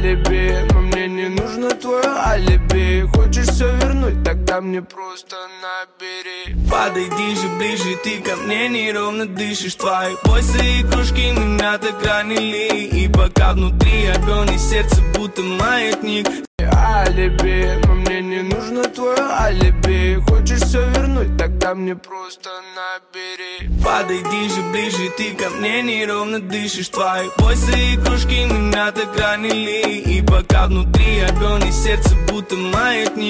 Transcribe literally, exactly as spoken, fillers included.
алиби, но мне не нужно твое алиби. Хочешь все вернуть, тогда мне просто набери. Подойди же ближе, ты ко мне неровно дышишь. Твои бойсы и кружки меня так ранили. И пока внутри огонь и сердце будто маятник. Алиби, но мне не нужно твое алиби. Хочешь все вернуть, тогда мне просто набери. Подойди же ближе, ты ко мне неровно дышишь. Твои бойсы и кружки меня так ранили. И пока внутри огонь и сердце будто маятник.